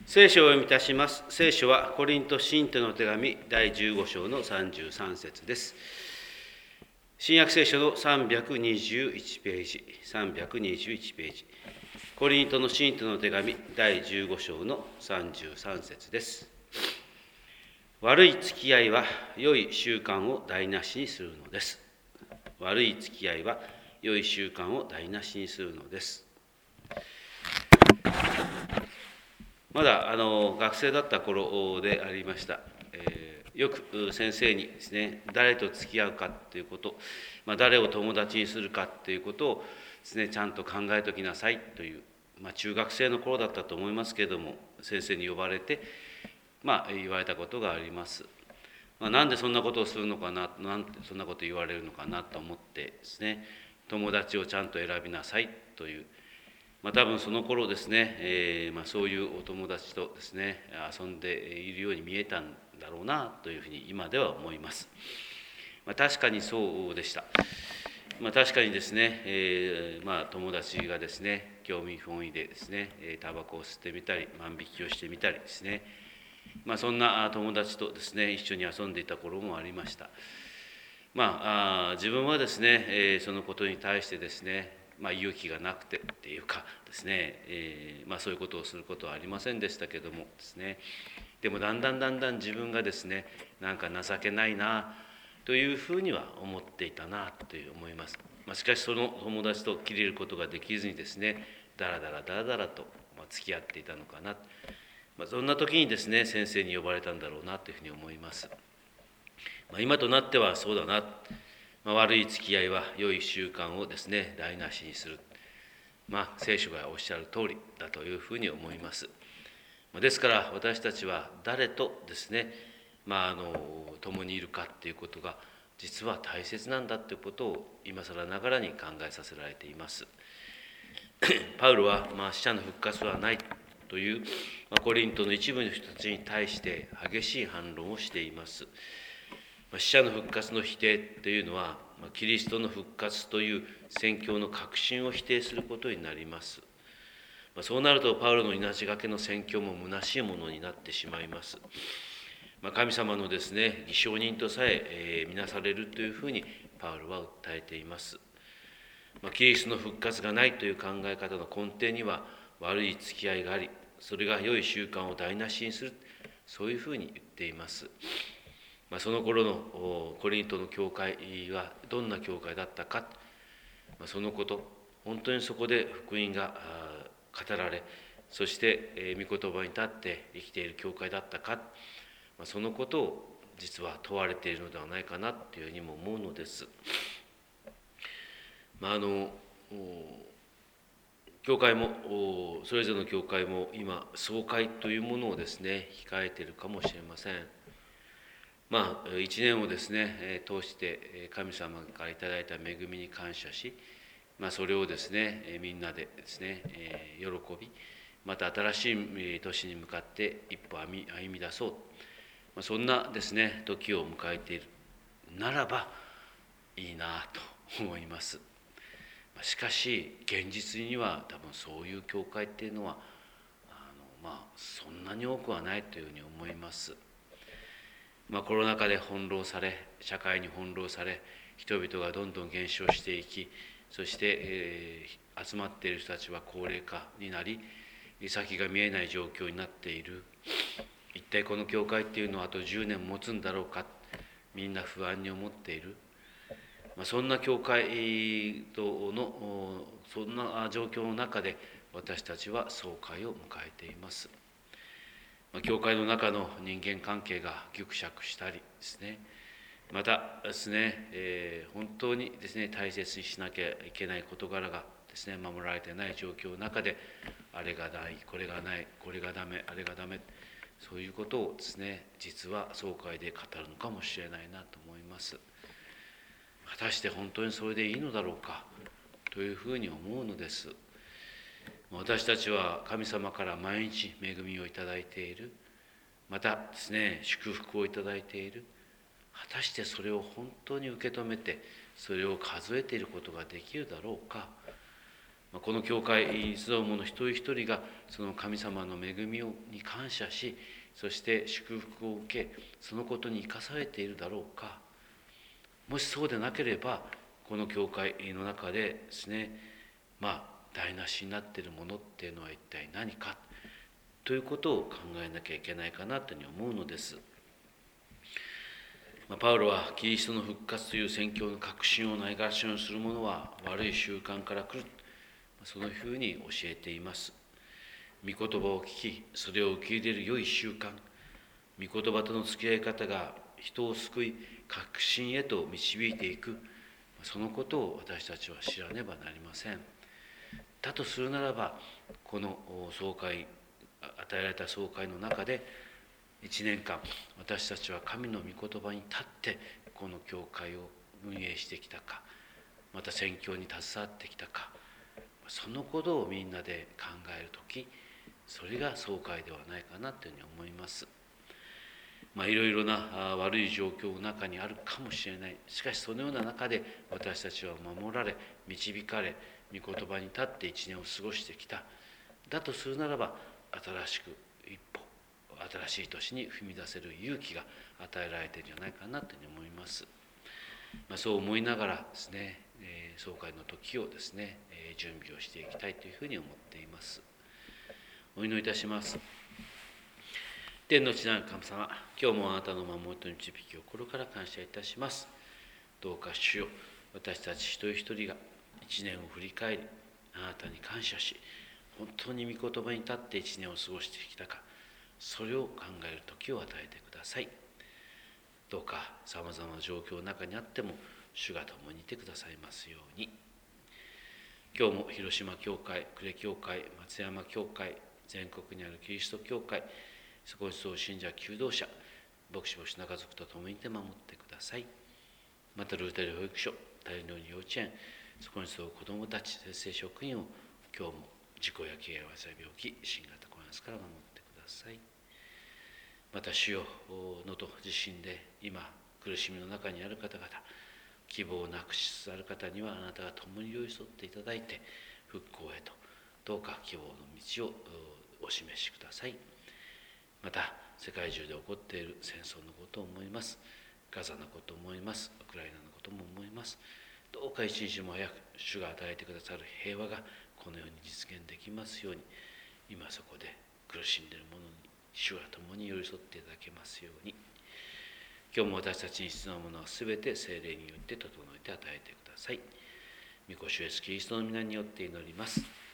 聖書をお読みいたします。聖書はコリント信徒の手紙第15章の33節です。新約聖書の321ページ、321ページ。コリントの信徒の手紙第15章の33節です。悪い付き合いは良い習慣を台無しにするのです。悪い付き合いは良い習慣を台無しにするのです。まだ学生だった頃でありました。よく先生にですね、誰と付き合うかということ、誰を友達にするかということをですね、ちゃんと考えておきなさいという、中学生の頃だったと思いますけれども、先生に呼ばれて、言われたことがあります。なんでそんなことをするのかな、なんでそんなこと言われるのかなと思ってですね、友達をちゃんと選びなさいという、多分その頃ですね、そういうお友達とですね遊んでいるように見えたんだろうなというふうに今では思います。確かにそうでした。確かにですね、友達がですね興味本位でですねタバコを吸ってみたり万引きをしてみたりですね、そんな友達とですね一緒に遊んでいた頃もありました。自分はですね、そのことに対してですね勇気がなくてっていうかですね、そういうことをすることはありませんでしたけどもですね、でもだんだん自分がですねなんか情けないなというふうには思っていたなと思います。しかしその友達と切れることができずにですねだらだらと付き合っていたのかな、そんな時にですね先生に呼ばれたんだろうなというふうに思います。今となってはそうだな、悪い付き合いは良い習慣をですね台無しにする、聖書がおっしゃる通りだというふうに思います。ですから私たちは誰とですね、共にいるかっていうことが実は大切なんだということを今更ながらに考えさせられています。パウロは、死者の復活はないという、コリントの一部の人たちに対して激しい反論をしています。死者の復活の否定というのはキリストの復活という宣教の確信を否定することになります。そうなるとパウロの命がけの宣教も虚しいものになってしまいます。神様のですね偽証人とさえ見なされるというふうにパウロは訴えています。キリストの復活がないという考え方の根底には悪い付き合いがあり、それが良い習慣を台無しにする、そういうふうに言っています。その頃のコリントの教会はどんな教会だったか、そのこと、本当にそこで福音が語られ、そして御言葉に立って生きている教会だったか、そのことを実は問われているのではないかなというふうにも思うのです。教会もそれぞれの教会も今総会というものをですね控えているかもしれません。一年をですね通して神様からいただいた恵みに感謝し、それをですねみんなでですね喜び、また新しい年に向かって一歩歩み出そう、そんなですね時を迎えているならばいいなと思います。しかし現実には多分そういう教会っていうのはそんなに多くはないというふうに思います。コロナ禍で翻弄され、社会に翻弄され、人々がどんどん減少していき、そして、集まっている人たちは高齢化になり、先が見えない状況になっている。一体この教会っていうのはあと10年持つんだろうか、みんな不安に思っている。そんな教会のそんな状況の中で私たちは総会を迎えています。教会の中の人間関係がぎくしゃくしたりですね、またですね、本当にですね大切にしなきゃいけない事柄がですね守られてない状況の中で、あれがない、これがない、これがダメ、あれがダメ、そういうことをですね実は総会で語るのかもしれないなと思います。果たして本当にそれでいいのだろうかというふうに思うのです。私たちは神様から毎日恵みをいただいている、またですね祝福をいただいている。果たしてそれを本当に受け止めて、それを数えていることができるだろうか。 この教会に集う者一人一人がその神様の恵みに感謝し、そして祝福を受け、そのことに生かされているだろうか。もしそうでなければ、この教会の中でですね、台無しになっているものっていうのは一体何かということを考えなきゃいけないかなというふうに思うのです。パウロはキリストの復活という宣教の確信をないがしろにする者は悪い習慣から来る、そのふうに教えています。御言葉を聞き、それを受け入れる良い習慣、御言葉との付き合い方が人を救い、確信へと導いていく、そのことを私たちは知らねばなりません。だとするならば、この総会、与えられた総会の中で、1年間私たちは神の御言葉に立ってこの教会を運営してきたか、また宣教に携わってきたか、そのことをみんなで考えるとき、それが総会ではないかなというふうに思います。いろいろな悪い状況の中にあるかもしれない。しかしそのような中で私たちは守られ、導かれ、御言葉に立って一年を過ごしてきた。だとするならば、新しく一歩、新しい年に踏み出せる勇気が与えられているんじゃないかなというふうに思います。そう思いながらですね、総会の時をですね、準備をしていきたいというふうに思っています。お祈りいたします。天の地なる神様、今日もあなたの守りと導きを心から感謝いたします。どうか主よ、私たち一人一人が一年を振り返り、あなたに感謝し、本当に御言葉に立って一年を過ごしてきたか、それを考える時を与えてください。どうかさまざまな状況の中にあっても、主が共にいてくださいますように。今日も広島教会、呉教会、松山教会、全国にあるキリスト教会、そこに集う信者求道者、牧師中族と共にいて守ってください。またルーテル保育所、大量に幼稚園、そこに集う子どもたち、節制職員を今日も事故や怪我や病気、新型コロナから守ってください。また主よ、能登地震で今苦しみの中にある方々、希望をなくしつつある方にはあなたが共に寄り添っていただいて、復興へとどうか希望の道をお示しください。また世界中で起こっている戦争のことを思います。ガザのことを思います。ウクライナのことも思います。どうか一日も早く主が与えてくださる平和がこのように実現できますように、今そこで苦しんでいる者に主が共に寄り添っていただけますように。今日も私たちに必要なものはすべて聖霊によって整えて与えてください。御子主イエスキリストの皆によって祈ります。